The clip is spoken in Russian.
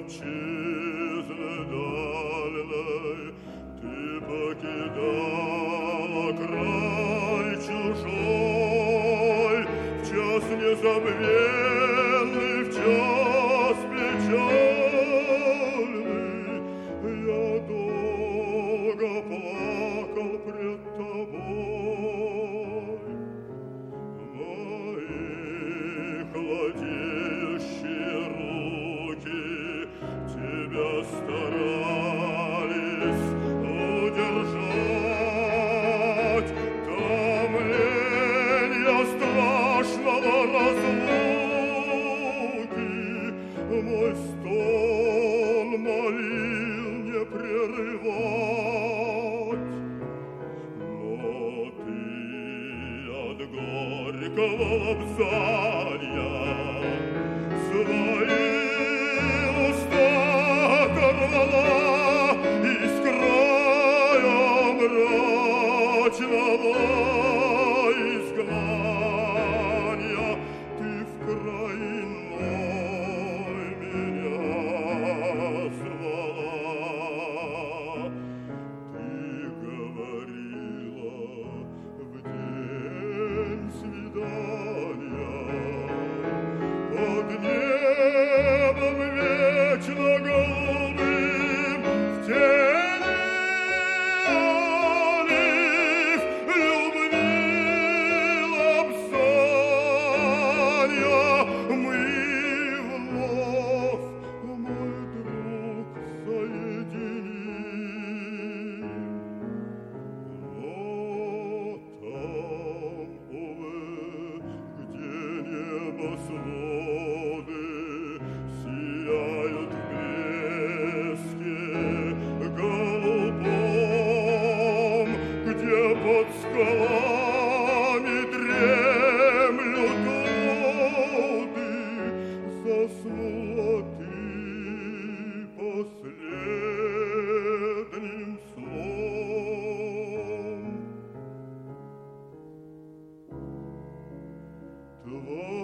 отчизны дальной ты покидала край чужой в час незабвенный, в час печальный. Я долго плакал пред тобой. Мои холодеющие руки тебя старались удержать томления страшного разлуки. Мой стон молил не прерывать, но ты от горького лобзанья свои уста оторвала из края мрачного изгнания. Ты в край иной меня звала. Ты говорила в день свидания под небом вечно голубым в тени олив любви лобзанья. Мы вновь, мой друг, соединим. Но там, увы, где небосводы сияют в блеске голубом, где под скалами дремлют воды, заснула ты последним сном. Твой